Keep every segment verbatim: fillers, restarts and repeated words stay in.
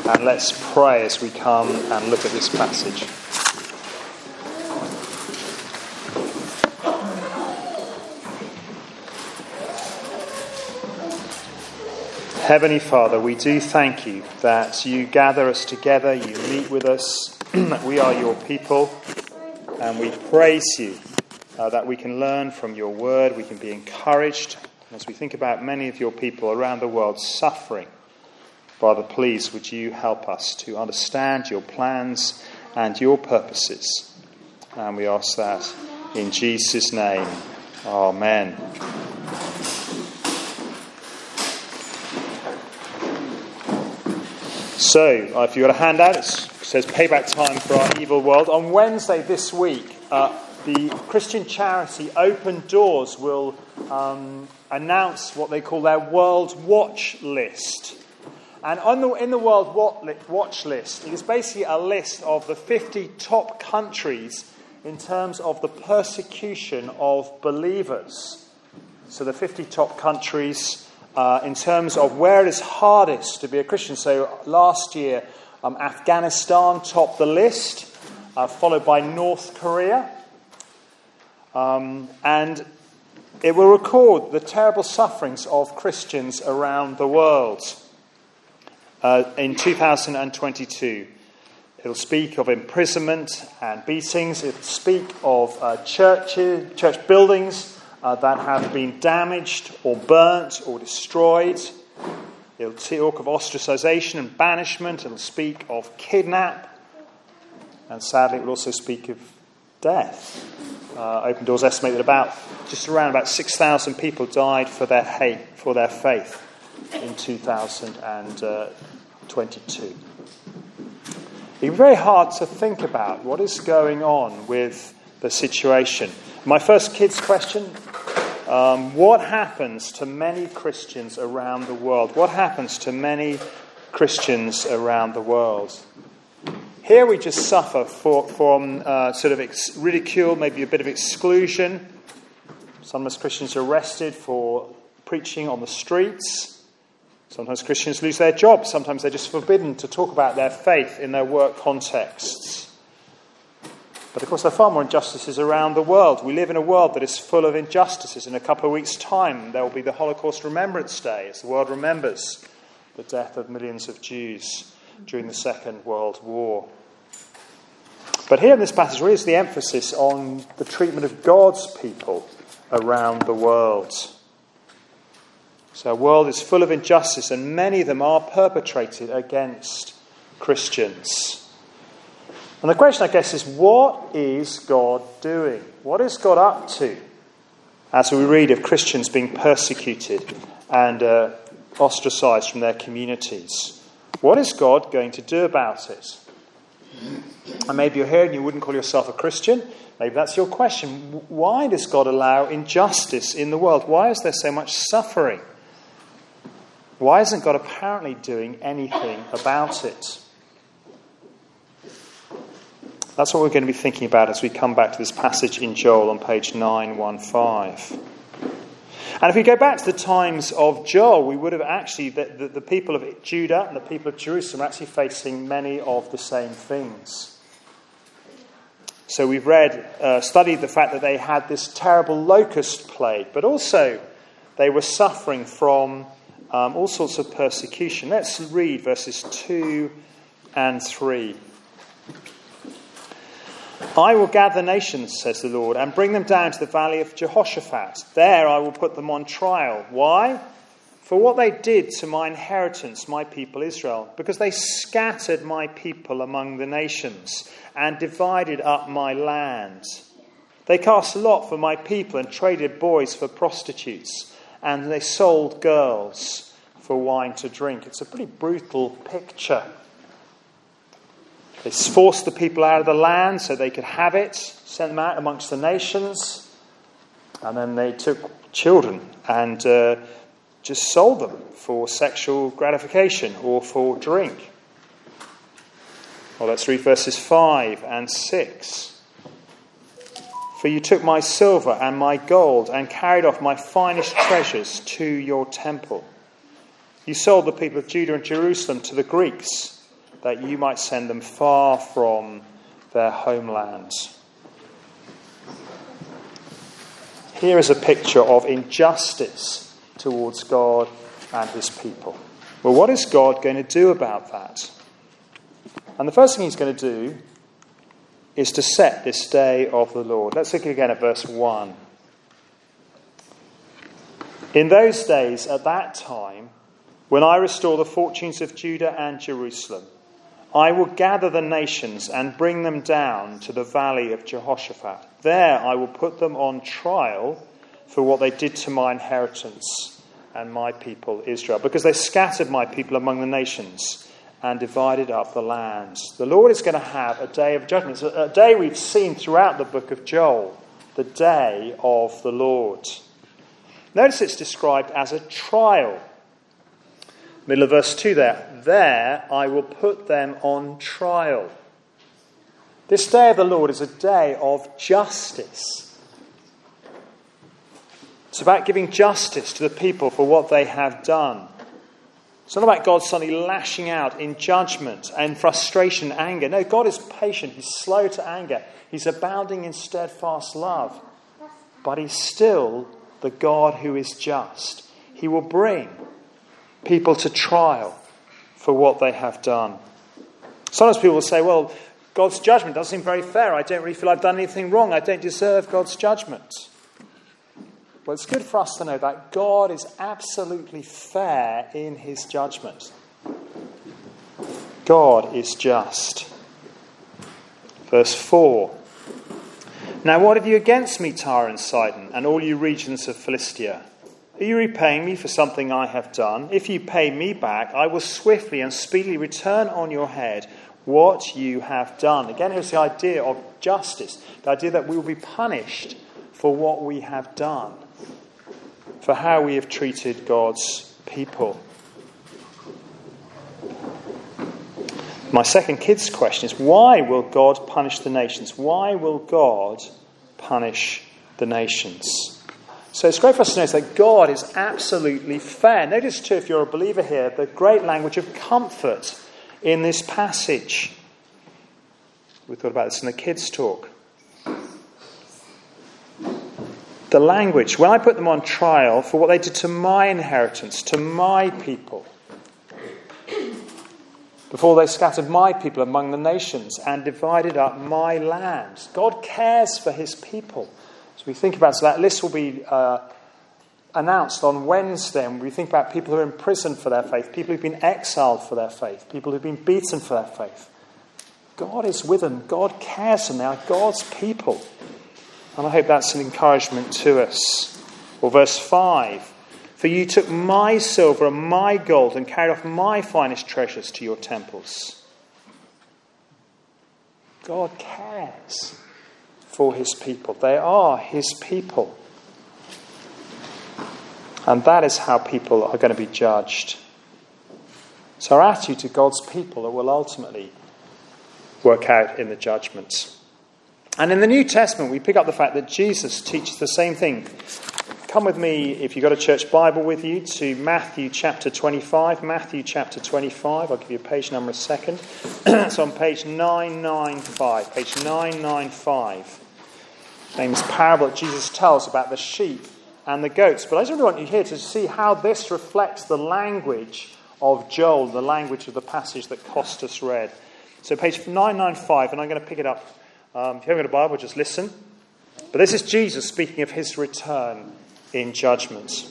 And let's pray as we come and look at this passage. Heavenly Father, we do thank you that you gather us together, you meet with us, that we are your people, and we praise you uh, that we can learn from your word, we can be encouraged as we think about many of your people around the world suffering. Father, please would you help us to understand your plans and your purposes. And we ask that in Jesus' name. Amen. So, uh, if you've got a handout, it says Payback Time for Our Evil World. On Wednesday this week, uh, the Christian charity Open Doors will um, announce what they call their World Watch List. And on the, in the World Watch List, it is basically a list of the fifty top countries in terms of the persecution of believers. So the fifty top countries uh, in terms of where it is hardest to be a Christian. So last year, um, Afghanistan topped the list, uh, followed by North Korea. Um, and it will record the terrible sufferings of Christians around the world. Uh, in two thousand twenty-two, it'll speak of imprisonment and beatings. It'll speak of uh, churches, church buildings uh, that have been damaged or burnt or destroyed. It'll talk of ostracization and banishment. It'll speak of kidnap. And sadly, it will also speak of death. Uh, Open Doors estimate that about just around about six thousand people died for their hate, for their faith in two thousand twenty-two. It's very hard to think about what is going on with the situation. My first kids' question, um, what happens to many Christians around the world? What happens to many Christians around the world? Here we just suffer for, from uh, sort of ex- ridicule, maybe a bit of exclusion. Sometimes Christians are arrested for preaching on the streets. Sometimes Christians lose their jobs. Sometimes they're just forbidden to talk about their faith in their work contexts. But of course there are far more injustices around the world. We live in a world that is full of injustices. In a couple of weeks' time there will be the Holocaust Remembrance Day as the world remembers the death of millions of Jews during the Second World War. But here in this passage really is the emphasis on the treatment of God's people around the world. So our world is full of injustice, and many of them are perpetrated against Christians. And the question, I guess, is what is God doing? What is God up to as we read of Christians being persecuted and uh, ostracized from their communities? What is God going to do about it? And maybe you're here and you wouldn't call yourself a Christian. Maybe that's your question. Why does God allow injustice in the world? Why is there so much suffering? Why isn't God apparently doing anything about it? That's what we're going to be thinking about as we come back to this passage in Joel on page nine fifteen. And if we go back to the times of Joel, we would have actually, the, the, the people of Judah and the people of Jerusalem are actually facing many of the same things. So we've read, uh, studied the fact that they had this terrible locust plague, but also they were suffering from Um, all sorts of persecution. Let's read verses two and three. I will gather nations, says the Lord, and bring them down to the valley of Jehoshaphat. There I will put them on trial. Why? For what they did to my inheritance, my people Israel, because they scattered my people among the nations and divided up my land. They cast a lot for my people and traded boys for prostitutes, and they sold girls for wine to drink. It's a pretty brutal picture. They forced the people out of the land so they could have it, sent them out amongst the nations, and then they took children and uh, just sold them for sexual gratification or for drink. Well, let's read verses five and six. For you took my silver and my gold and carried off my finest treasures to your temple. You sold the people of Judah and Jerusalem to the Greeks that you might send them far from their homelands. Here is a picture of injustice towards God and his people. Well, what is God going to do about that? And the first thing he's going to do is to set this day of the Lord. Let's look again at verse one. In those days, at that time, when I restore the fortunes of Judah and Jerusalem, I will gather the nations and bring them down to the valley of Jehoshaphat. There I will put them on trial for what they did to my inheritance and my people Israel, because they scattered my people among the nations and divided up the lands. The Lord is going to have a day of judgment. It's a day we've seen throughout the book of Joel, the day of the Lord. Notice it's described as a trial. Middle of verse two there. There I will put them on trial. This day of the Lord is a day of justice. It's about giving justice to the people for what they have done. It's not about God suddenly lashing out in judgment and frustration and anger. No, God is patient. He's slow to anger. He's abounding in steadfast love. But he's still the God who is just. He will bring people to trial for what they have done. Sometimes people will say, well, God's judgment doesn't seem very fair. I don't really feel I've done anything wrong. I don't deserve God's judgment. Well, it's good for us to know that God is absolutely fair in his judgment. God is just. Verse four. Now what have you against me, Tyre and Sidon, and all you regions of Philistia? Are you repaying me for something I have done? If you pay me back, I will swiftly and speedily return on your head what you have done. Again, here's the idea of justice. The idea that we will be punished for what we have done, for how we have treated God's people. My second kid's question is, why will God punish the nations? Why will God punish the nations? So it's great for us to notice that God is absolutely fair. Notice too, if you're a believer here, the great language of comfort in this passage. We thought about this in the kids' talk. The language, when I put them on trial for what they did to my inheritance, to my people, before they scattered my people among the nations and divided up my land. God cares for his people. So we think about, so that list will be uh, announced on Wednesday, and we think about people who are in prison for their faith, people who've been exiled for their faith, people who've been beaten for their faith. God is with them. God cares for them. They are God's people. And I hope that's an encouragement to us. Or verse five. For you took my silver and my gold and carried off my finest treasures to your temples. God cares for his people. They are his people. And that is how people are going to be judged. It's our attitude to God's people that will ultimately work out in the judgments. And in the New Testament, we pick up the fact that Jesus teaches the same thing. Come with me, if you've got a church Bible with you, to Matthew chapter twenty-five. Matthew chapter twenty-five. I'll give you a page number a second. It's on page nine ninety-five. Page nine ninety-five. Famous parable that Jesus tells about the sheep and the goats. But I just really want you here to see how this reflects the language of Joel, the language of the passage that Costas read. So page nine ninety-five, and I'm going to pick it up. Um, if you haven't got a Bible, just listen. But this is Jesus speaking of his return in judgment.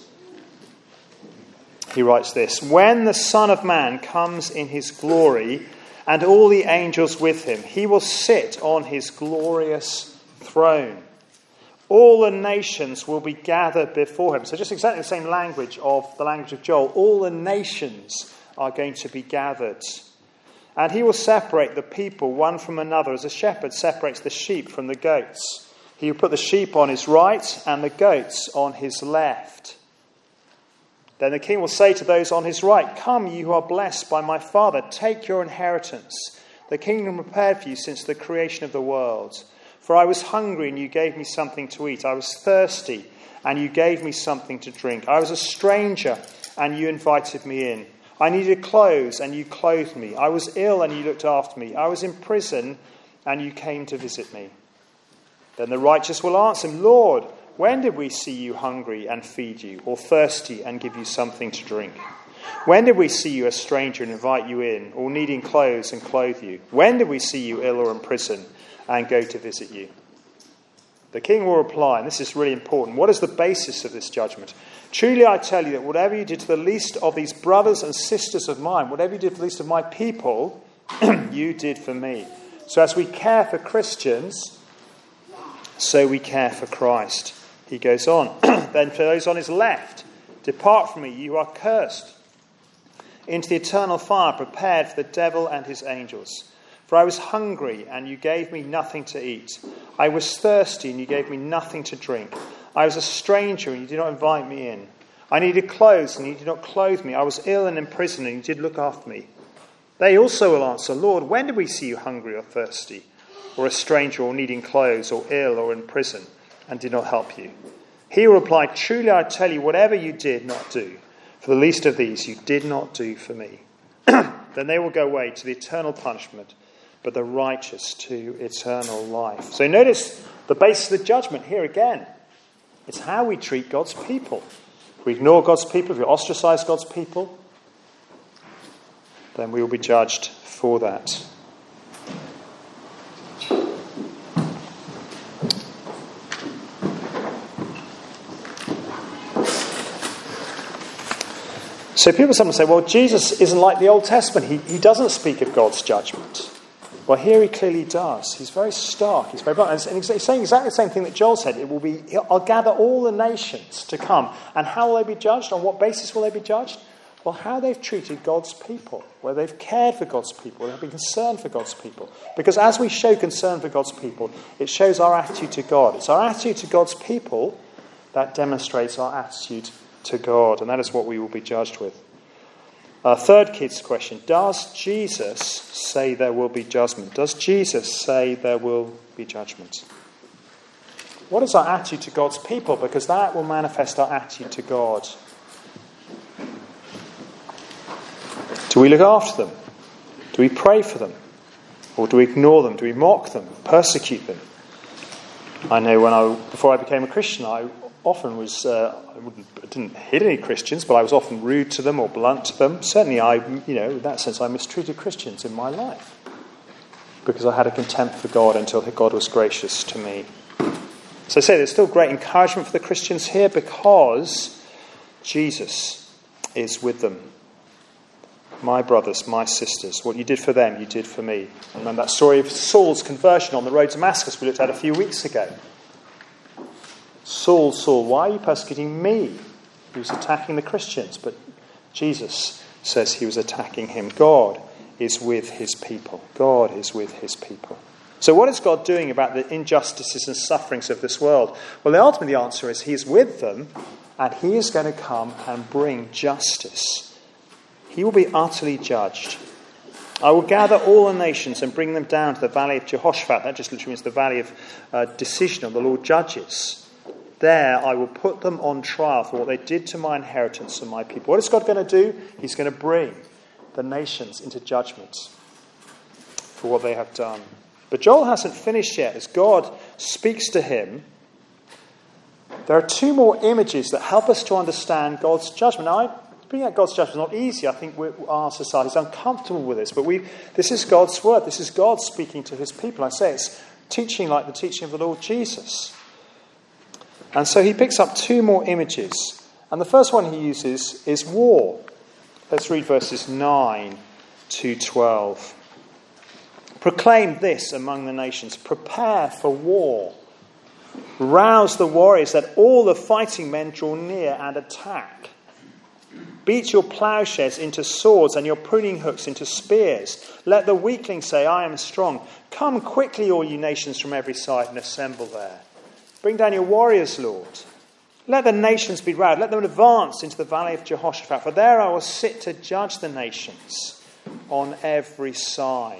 He writes this: when the Son of Man comes in his glory and all the angels with him, he will sit on his glorious throne. All the nations will be gathered before him. So just exactly the same language of the language of Joel. All the nations are going to be gathered. And he will separate the people one from another as a shepherd separates the sheep from the goats. He will put the sheep on his right and the goats on his left. Then the king will say to those on his right, come, you who are blessed by my Father, take your inheritance, the kingdom prepared for you since the creation of the world. For I was hungry and you gave me something to eat. I was thirsty and you gave me something to drink. I was a stranger and you invited me in. I needed clothes, and you clothed me. I was ill, and you looked after me. I was in prison, and you came to visit me. Then the righteous will answer him, Lord, when did we see you hungry and feed you, or thirsty and give you something to drink? When did we see you a stranger and invite you in, or needing clothes and clothe you? When did we see you ill or in prison and go to visit you? The king will reply, and this is really important, what is the basis of this judgment? Truly I tell you that whatever you did to the least of these brothers and sisters of mine, whatever you did to the least of my people, you did for me. So as we care for Christians, so we care for Christ. He goes on, then for those on his left, depart from me, you are cursed, into the eternal fire prepared for the devil and his angels. For I was hungry, and you gave me nothing to eat. I was thirsty, and you gave me nothing to drink. I was a stranger, and you did not invite me in. I needed clothes, and you did not clothe me. I was ill and in prison, and you did look after me. They also will answer, Lord, when did we see you hungry or thirsty, or a stranger, or needing clothes, or ill, or in prison, and did not help you? He will reply, truly I tell you, whatever you did not do for the least of these, you did not do for me. Then they will go away to the eternal punishment, but the righteous to eternal life. So notice the basis of the judgment here again. It's how we treat God's people. If we ignore God's people, if we ostracize God's people, then we will be judged for that. So people sometimes say, well, Jesus isn't like the Old Testament. He, he doesn't speak of God's judgment. Well, here he clearly does. He's very stark. He's very blunt. And he's saying exactly the same thing that Joel said. It will be, I'll gather all the nations to come. And how will they be judged? On what basis will they be judged? Well, how they've treated God's people, where they've cared for God's people, they've been concerned for God's people. Because as we show concern for God's people, it shows our attitude to God. It's our attitude to God's people that demonstrates our attitude to God. And that is what we will be judged with. Uh, third kids question, does Jesus say there will be judgment? Does Jesus say there will be judgment? What is our attitude to God's people? Because that will manifest our attitude to God. Do we look after them? Do we pray for them? Or do we ignore them? Do we mock them? Persecute them? I know when I, before I became a Christian, I often was, uh, I, wouldn't, I didn't hit any Christians, but I was often rude to them or blunt to them. Certainly I, you know, in that sense, I mistreated Christians in my life because I had a contempt for God until God was gracious to me. So I say there's still great encouragement for the Christians here because Jesus is with them. My brothers, my sisters, what you did for them, you did for me. And remember that story of Saul's conversion on the road to Damascus we looked at a few weeks ago. Saul, Saul, why are you persecuting me? He was attacking the Christians, but Jesus says he was attacking him. God is with his people. God is with his people. So what is God doing about the injustices and sufferings of this world? Well, the ultimate answer is he is with them, and he is going to come and bring justice. He will be utterly judged. I will gather all the nations and bring them down to the valley of Jehoshaphat. That just literally means the valley of uh, decision, of the Lord judges. There I will put them on trial for what they did to my inheritance and my people. What is God going to do? He's going to bring the nations into judgment for what they have done. But Joel hasn't finished yet. As God speaks to him, there are two more images that help us to understand God's judgment. Now, I, bringing out God's judgment is not easy. I think we're, our society is uncomfortable with this. But we, this is God's word. This is God speaking to his people. I say it's teaching like the teaching of the Lord Jesus. And so he picks up two more images. And the first one he uses is war. Let's read verses nine to twelve. Proclaim this among the nations. Prepare for war. Rouse the warriors, let all the fighting men draw near and attack. Beat your plowshares into swords and your pruning hooks into spears. Let the weakling say, I am strong. Come quickly, all you nations from every side, and assemble there. Bring down your warriors, Lord. Let the nations be roused. Let them advance into the valley of Jehoshaphat. For there I will sit to judge the nations on every side.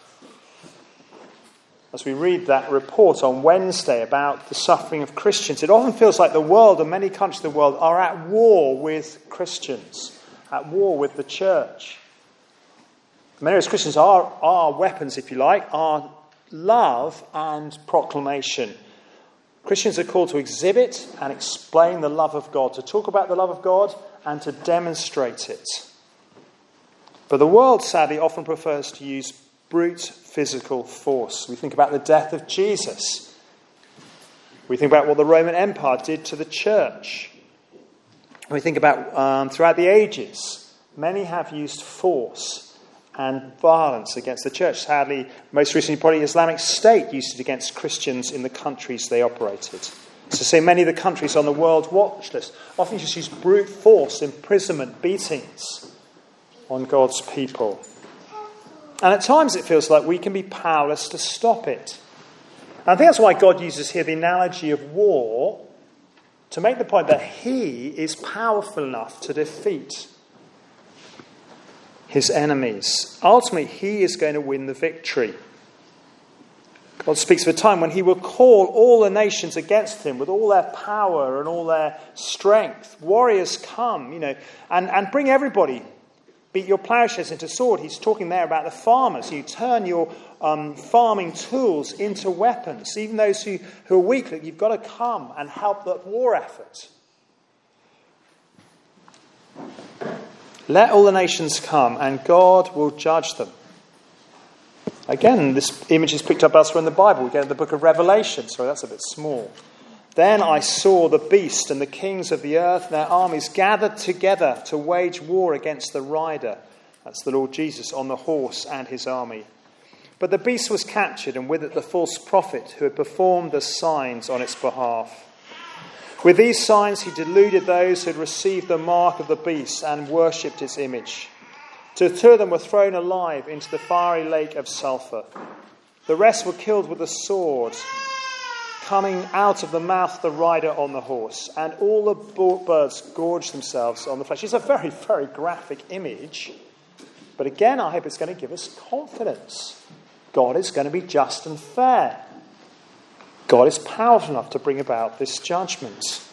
As we read that report on Wednesday about the suffering of Christians, it often feels like the world and many countries of the world are at war with Christians. at war with the church. Many of us Christians, our, our weapons, if you like, are love and proclamation. Christians are called to exhibit and explain the love of God, to talk about the love of God and to demonstrate it. But the world, sadly, often prefers to use brute physical force. We think about the death of Jesus. We think about what the Roman Empire did to the church. We think about um, throughout the ages, many have used force and violence against the church. Sadly, most recently, probably Islamic State used it against Christians in the countries they operated. So say many of the countries on the world watch list often just use brute force, imprisonment, beatings on God's people. And at times it feels like we can be powerless to stop it. And I think that's why God uses here the analogy of war to make the point that he is powerful enough to defeat his enemies. Ultimately, he is going to win the victory. God speaks of a time when he will call all the nations against him with all their power and all their strength. Warriors come, you know, and, and bring everybody. Beat your plowshares into sword. He's talking there about the farmers. You turn your um, farming tools into weapons. Even those who, who are weak, you've got to come and help the war effort. Let all the nations come and God will judge them. Again, this image is picked up elsewhere in the Bible. We go to the book of Revelation. Sorry, that's a bit small. Then I saw the beast and the kings of the earth and their armies gathered together to wage war against the rider, that's the Lord Jesus, on the horse and his army. But the beast was captured, and with it the false prophet who had performed the signs on its behalf. With these signs he deluded those who had received the mark of the beast and worshipped its image. Two of them were thrown alive into the fiery lake of sulphur. The rest were killed with the sword coming out of the mouth of the rider on the horse, and all the birds gorged themselves on the flesh. It's a very, very graphic image, but again, I hope it's going to give us confidence. God is going to be just and fair. God is powerful enough to bring about this judgment.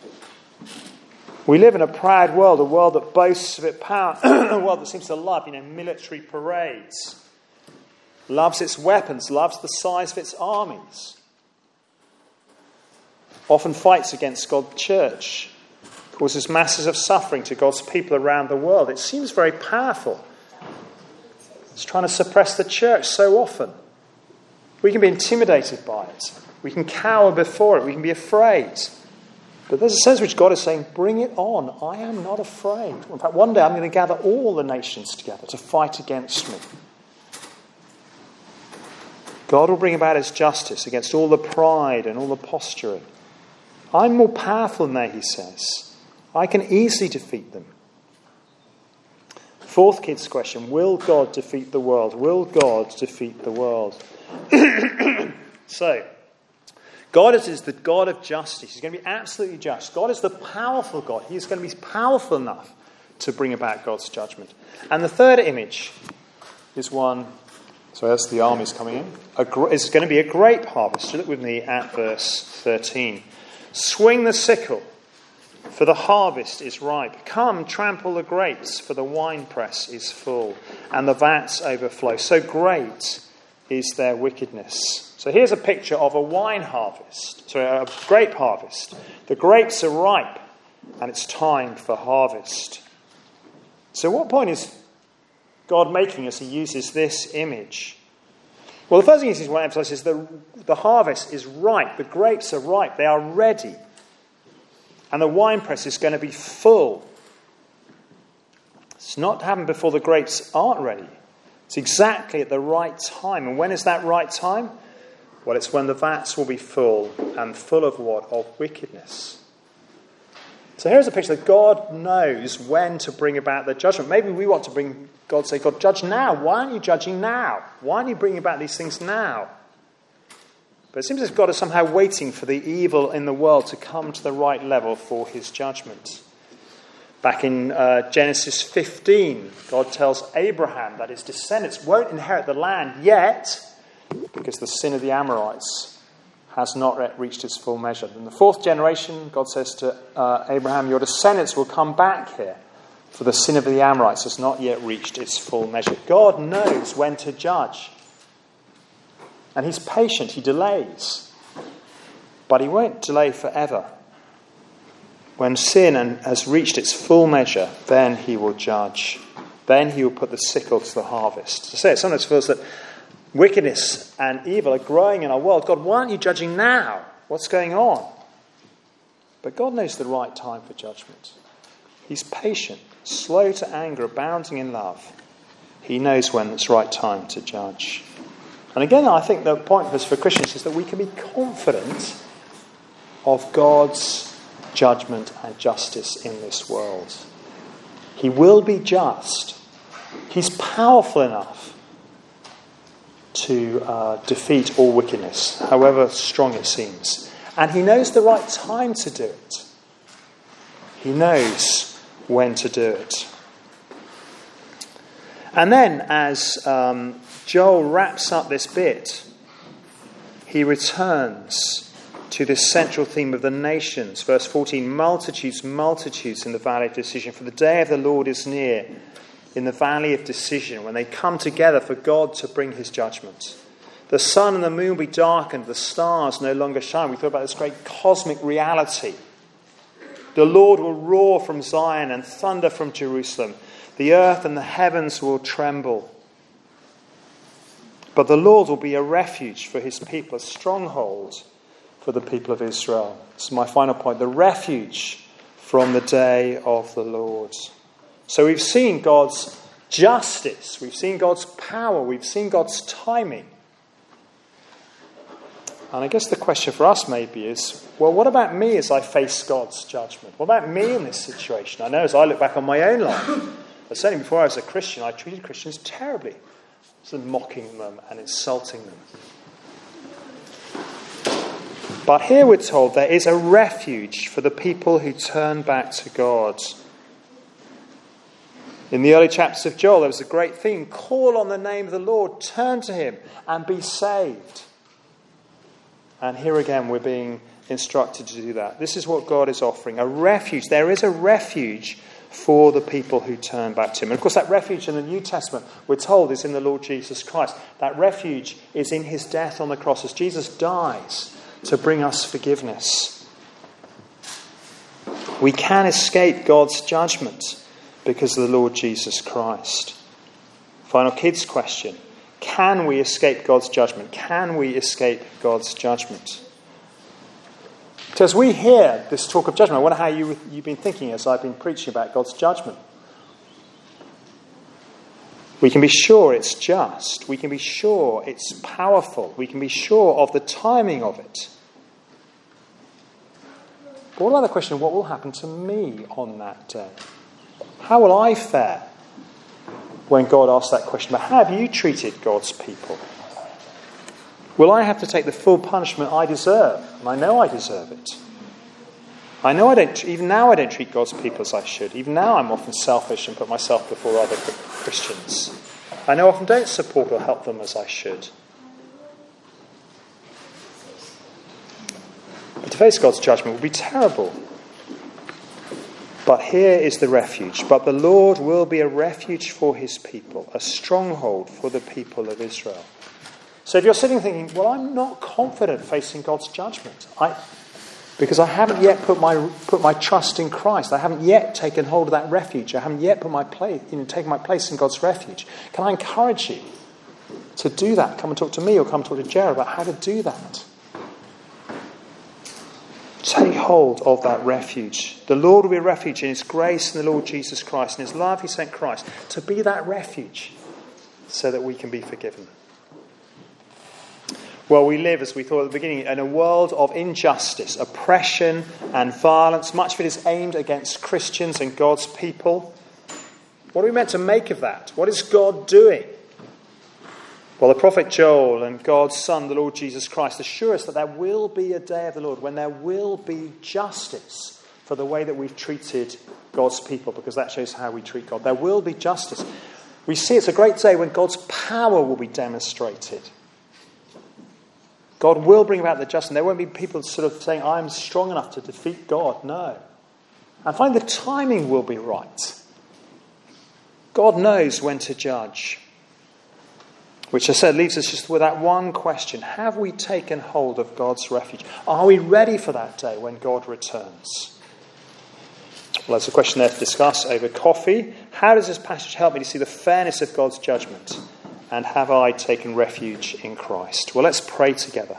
We live in a proud world, a world that boasts of its power, a world that seems to love, you know, military parades, loves its weapons, loves the size of its armies, often fights against God's church, causes masses of suffering to God's people around the world. It seems very powerful. It's trying to suppress the church so often. We can be intimidated by it. We can cower before it. We can be afraid. But there's a sense in which God is saying, bring it on. I am not afraid. In fact, one day I'm going to gather all the nations together to fight against me. God will bring about his justice against all the pride and all the posturing. I'm more powerful than they, he says. I can easily defeat them. Fourth kids question, will God defeat the world? Will God defeat the world? So, God is, is the God of justice. He's going to be absolutely just. God is the powerful God. He's going to be powerful enough to bring about God's judgment. And the third image is one, so that's the armies coming in. A, it's going to be a grape harvest. Look with me at verse thirteen. Swing the sickle, for the harvest is ripe. Come, trample the grapes, for the winepress is full, and the vats overflow. So great is their wickedness. So here's a picture of a wine harvest, sorry, a grape harvest. The grapes are ripe, and it's time for harvest. So what point is God making as he uses this image? Well, the first thing he wants to emphasize is the, the harvest is ripe. The grapes are ripe. They are ready. And the winepress is going to be full. It's not to happen before the grapes aren't ready. It's exactly at the right time. And when is that right time? Well, it's when the vats will be full, and full of what? Of wickedness. So here's a picture that God knows when to bring about the judgment. Maybe we want to bring God, say, God, judge now. Why aren't you judging now? Why aren't you bringing about these things now? But it seems as if God is somehow waiting for the evil in the world to come to the right level for his judgment. Back in uh, Genesis fifteen, God tells Abraham that his descendants won't inherit the land yet because the sin of the Amorites has not yet reached its full measure. In the fourth generation, God says to uh, Abraham, your descendants will come back here for the sin of the Amorites has not yet reached its full measure. God knows when to judge. And he's patient, he delays. But he won't delay forever. When sin has reached its full measure, then he will judge. Then he will put the sickle to the harvest. To say it sometimes feels that wickedness and evil are growing in our world. God, why aren't you judging now? What's going on? But God knows the right time for judgment. He's patient, slow to anger, abounding in love. He knows when it's right time to judge. And again, I think the point of this for Christians is that we can be confident of God's judgment and justice in this world. He will be just. He's powerful enough to uh, defeat all wickedness, however strong it seems. And he knows the right time to do it. He knows when to do it. And then, as um, Joel wraps up this bit, he returns to this central theme of the nations. Verse fourteen, multitudes, multitudes in the valley of decision. For the day of the Lord is near in the valley of decision, when they come together for God to bring his judgment. The sun and the moon will be darkened, the stars no longer shine. We thought about this great cosmic reality. The Lord will roar from Zion and thunder from Jerusalem. The earth and the heavens will tremble. But the Lord will be a refuge for his people, a stronghold for the people of Israel. This is my final point. The refuge from the day of the Lord. So we've seen God's justice. We've seen God's power. We've seen God's timing. And I guess the question for us maybe is, well, what about me as I face God's judgment? What about me in this situation? I know as I look back on my own life, but certainly before I was a Christian, I treated Christians terribly. I was mocking them and insulting them. But here we're told there is a refuge for the people who turn back to God. In the early chapters of Joel, there was a great theme. Call on the name of the Lord, turn to him and be saved. And here again we're being instructed to do that. This is what God is offering, a refuge. There is a refuge for the people who turn back to him. And of course that refuge in the New Testament, we're told, is in the Lord Jesus Christ. That refuge is in his death on the cross as Jesus dies to bring us forgiveness. We can escape God's judgment because of the Lord Jesus Christ. Final kids question. Can we escape God's judgment? Can we escape God's judgment? So as we hear this talk of judgment, I wonder how you, you've been thinking as I've been preaching about God's judgment. We can be sure it's just. We can be sure it's powerful. We can be sure of the timing of it. But what about the question of what will happen to me on that day? How will I fare when God asks that question? But how have you treated God's people? Will I have to take the full punishment I deserve? And I know I deserve it. I know I don't, even now I don't treat God's people as I should. Even now I'm often selfish and put myself before other Christians. I know I often don't support or help them as I should. But to face God's judgment would be terrible. But here is the refuge. But the Lord will be a refuge for his people, a stronghold for the people of Israel. So if you're sitting thinking, well, I'm not confident facing God's judgment, I, because I haven't yet put my put my trust in Christ. I haven't yet taken hold of that refuge. I haven't yet put my place, you know, taken my place in God's refuge. Can I encourage you to do that? Come and talk to me or come talk to Jared about how to do that. Take hold of that refuge. The Lord will be a refuge in his grace in the Lord Jesus Christ. In his love he sent Christ to be that refuge so that we can be forgiven. Well, we live, as we thought at the beginning, in a world of injustice, oppression and violence. Much of it is aimed against Christians and God's people. What are we meant to make of that? What is God doing? Well, the prophet Joel and God's Son, the Lord Jesus Christ, assure us that there will be a day of the Lord when there will be justice for the way that we've treated God's people, because that shows how we treat God. There will be justice. We see it's a great day when God's power will be demonstrated. God will bring about the justice. And there won't be people sort of saying, I'm strong enough to defeat God. No. And finally, the timing will be right. God knows when to judge. Which, as I said, leaves us just with that one question. Have we taken hold of God's refuge? Are we ready for that day when God returns? Well, there's a question there to discuss over coffee. How does this passage help me to see the fairness of God's judgment? And have I taken refuge in Christ? Well, let's pray together.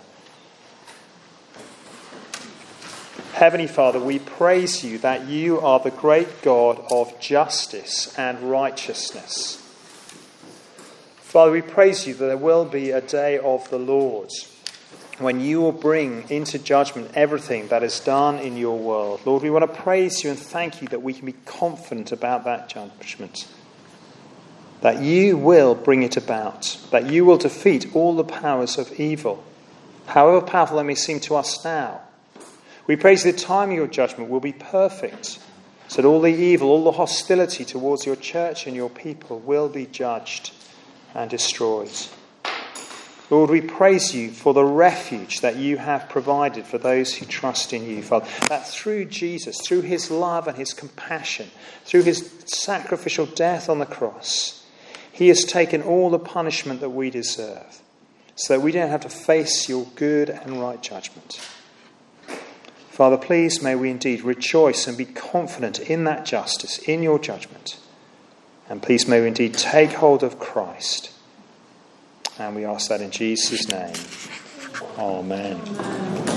Heavenly Father, we praise you that you are the great God of justice and righteousness. Father, we praise you that there will be a day of the Lord when you will bring into judgment everything that is done in your world. Lord, we want to praise you and thank you that we can be confident about that judgment. That you will bring it about. That you will defeat all the powers of evil, however powerful they may seem to us now. We praise you the time of your judgment will be perfect, so that all the evil, all the hostility towards your church and your people will be judged and destroyed. Lord, we praise you for the refuge that you have provided for those who trust in you, Father. That through Jesus, through his love and his compassion, through his sacrificial death on the cross, he has taken all the punishment that we deserve, so that we don't have to face your good and right judgment. Father, please may we indeed rejoice and be confident in that justice, in your judgment. And please may we indeed take hold of Christ. And we ask that in Jesus' name. Amen.